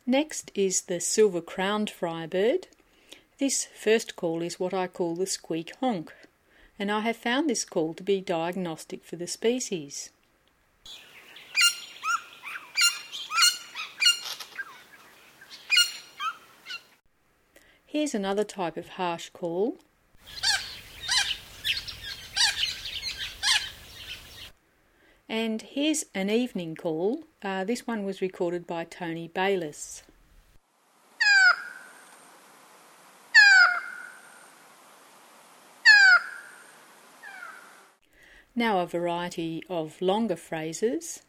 Next is the silver-crowned firebird. This first call is what I call the squeak honk, and I have found this call to be diagnostic for the species. Here's another type of harsh call. And here's an evening call. This one was recorded by Tony Bayliss. Now a variety of longer phrases.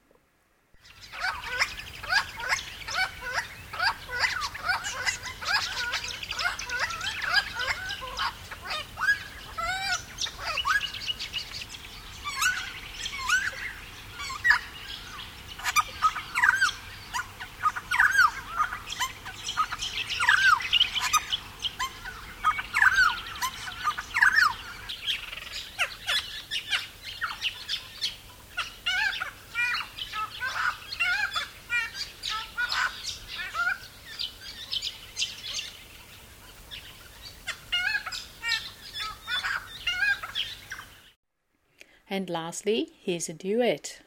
And lastly, here's a duet.